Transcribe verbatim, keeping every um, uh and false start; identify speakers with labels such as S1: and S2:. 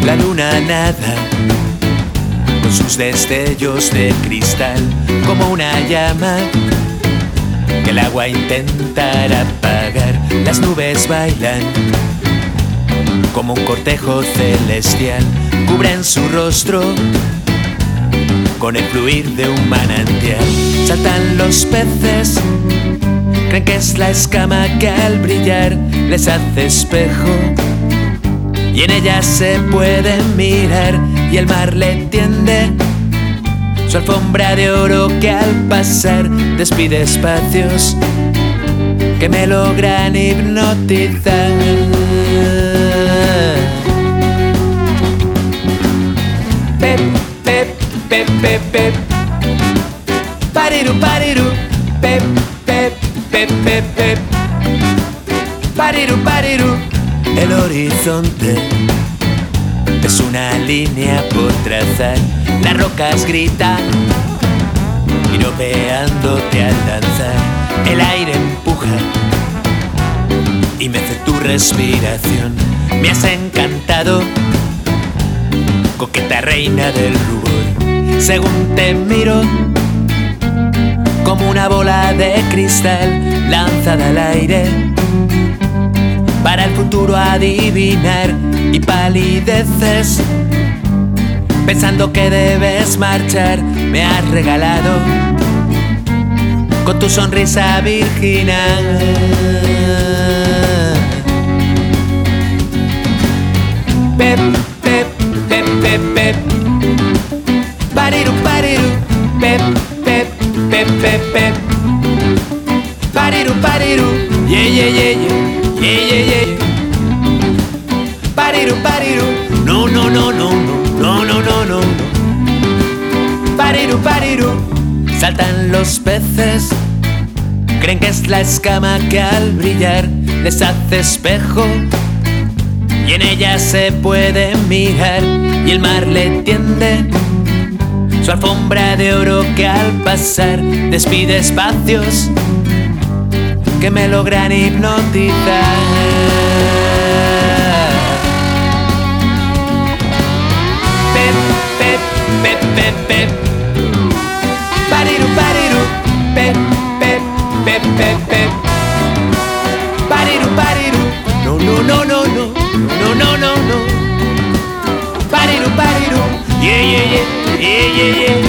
S1: La luna nada con sus destellos de cristal, como una llama que el agua intentará apagar. Las nubes bailan como un cortejo celestial, cubren su rostro con el fluir de un manantial. Saltan los peces, creen que es la escama que al brillar les hace espejo, y en ella se pueden mirar, y el mar le tiende su alfombra de oro que al pasar despide espacios que me logran hipnotizar. Pep, pep, pep, pep, pep. Pariru, pariru. Pep, pep, pep, pep, pep. Pariru, pariru. El horizonte es una línea por trazar. Las rocas gritan, piropeándote al danzar. El aire empuja y mece tu respiración. Me has encantado, coqueta reina del rubor. Según te miro, como una bola de cristal lanzada al aire, para el futuro adivinar, y palideces pensando que debes marchar. Me has regalado con tu sonrisa virginal. Pep, pep, pep, pep, pep. Pariru, pariru. Pep, pep, pep, pep, pep. Pariru, pariru. Yeah, yeah, yeah, yeah. Yeah, yeah, yeah. Pariru, pariru. No, no, no, no, no, no, no, no, no. Pariru, pariru. Saltan los peces, creen que es la escama que al brillar les hace espejo, y en ella se puede mirar, y el mar le tiende su alfombra de oro que al pasar despide espacios que me logran hipnotizar. Pep, pep, pep, pep, pep. Pariru, pariru. Pep, pep, pep, pep, pep. Pariru, pariru. No, no, no, no, no, no, no, no, no. Pariru, pariru. Yeah, yeah, yeah, yeah, yeah, yeah.